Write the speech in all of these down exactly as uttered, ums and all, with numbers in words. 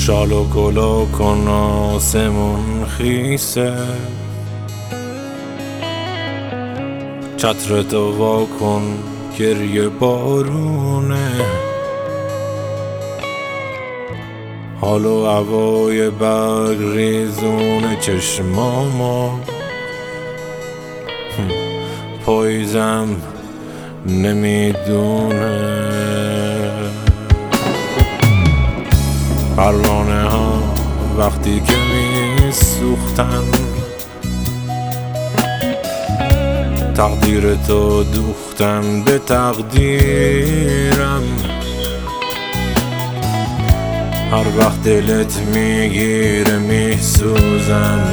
شال و گلا کن آسمون خیسه، چتر تو وا کن گریه بارونه، حال و هوای برگ ریزون چشماما، پاییزم نمیدونه. پروانه ها وقتی که می سوختن، تقدیر تو دوختن به تقدیرم. هر وقت دلت میگیره میسوزم،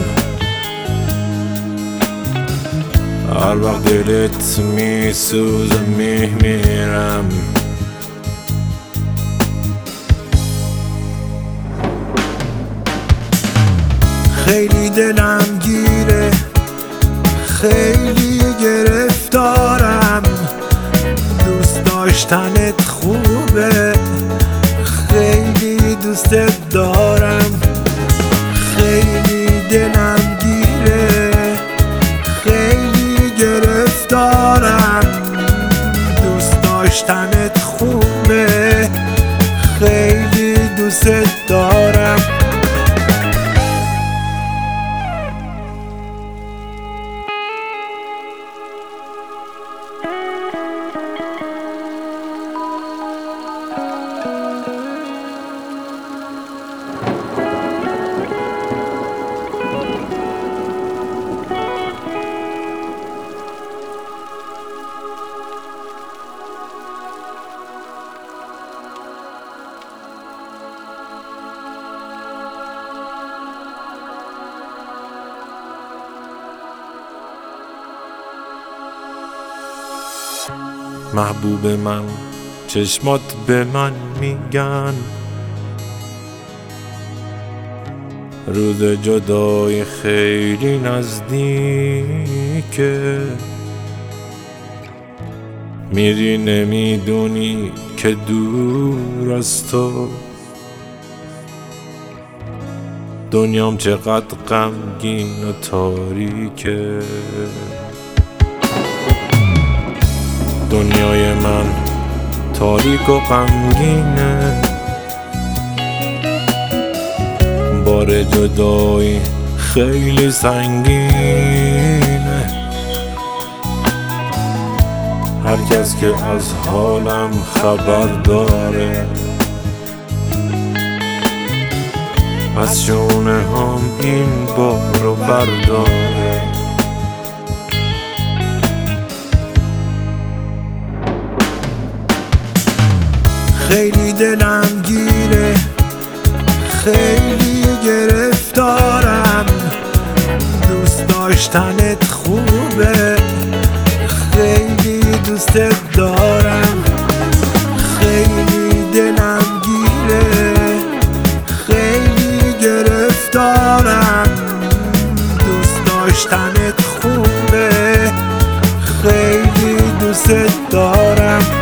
هر وقت دلت میسوزه میمیرم. خیلی دلم گیره، خیلی گرفتارم، دوست داشتنت خوبه، خیلی دوستت دارم. خیلی دلم گیره، خیلی گرفتارم، دوست داشتنت خوبه، خیلی دوستت دارم. محبوب من چشمات به من میگن، روز جدای خیلی نزدیکه. میری نمیدونی که دور از تو دنیام چقدر غمگین و تاریکه. دنیای من تاریک و غمگینه، بار جدایی خیلی سنگینه. هر کس که از حالم خبر داره، از شونه هم این بارو برداره. خیلی دلم گیره، خیلی گرفتارم، دوست داشتنت خوبه، خیلی دوستت دارم. خیلی دلم گیره، خیلی گرفتارم، دوست داشتنت خوبه، خیلی دوستت دارم.